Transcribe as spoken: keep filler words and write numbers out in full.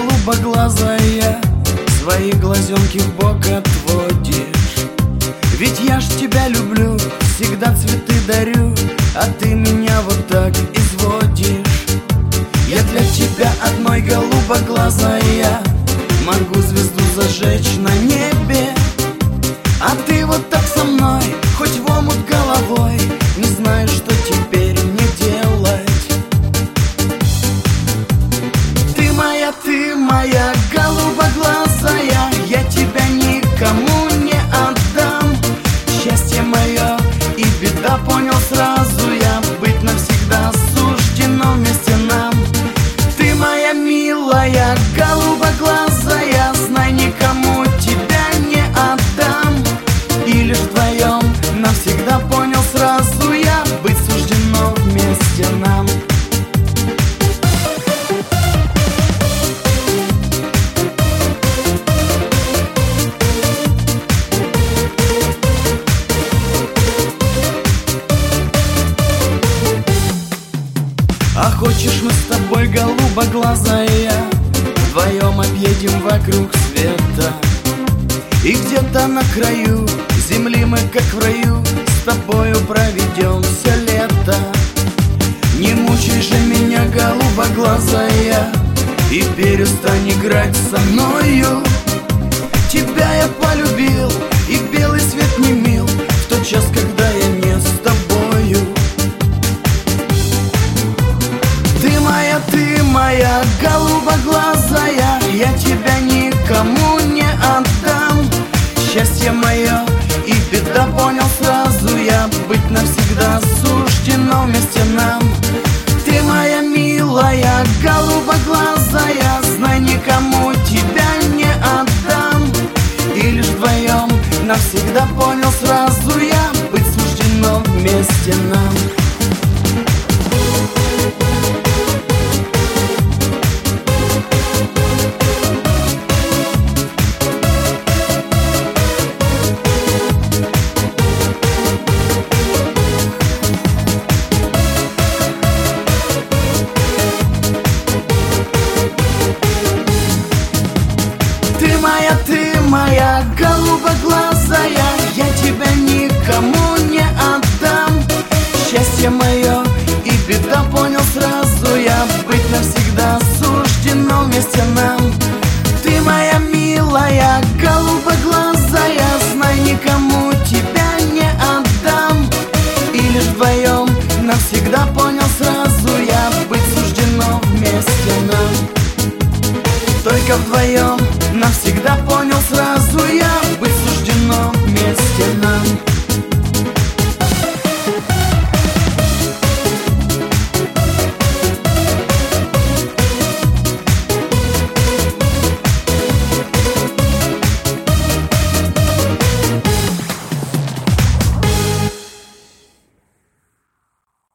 голубоглазая, свои глазенки в бок отводишь. Ведь я ж тебя люблю, всегда цветы дарю, а ты меня вот так изводишь. Я для тебя одной голубоглазая могу звезду зажечь на небе. А ты вот так со мной, хоть в омут головой, не знаю, что теперь мне делать. Ты моя, ты моя голубоглазая, я тебя никому не отдам. Счастье мое и беда, понял сразу я, быть навсегда суждено вместе нам. Ты моя милая голубоглазая, знай, никому тебя не отдам. И лишь вдвоем навсегда, понял сразу я, быть суждено вместе нам. А хочешь, мы с тобой, голубоглазая, вдвоем объедем вокруг света. И где-то на краю земли мы, как в раю, с тобою проведем все лето. Не мучай же меня, голубоглазая, и перестань играть со мною. Тебя я полюбил, и белый свет не мил в тот час, когда я не с тобою. Ты моя, ты моя голубоглазая, я тебя никому не отдам. Счастье мое и беда, понял сразу я, быть навсегда суждено вместе нам. Ты моя милая голубоглазая, знай, никому тебя не отдам. И лишь вдвоем навсегда, понял сразу я, быть суждено вместе нам. Ты моя, ты моя голубоглазая, я тебя никому не отдам. Счастье мое и беда, понял сразу я, быть навсегда суждено вместе нам. Ты моя милая голубоглазая, знай, никому тебя не отдам. И лишь вдвоем навсегда, понял сразу я, быть суждено вместе нам. Только вдвоем навсегда, понял сразу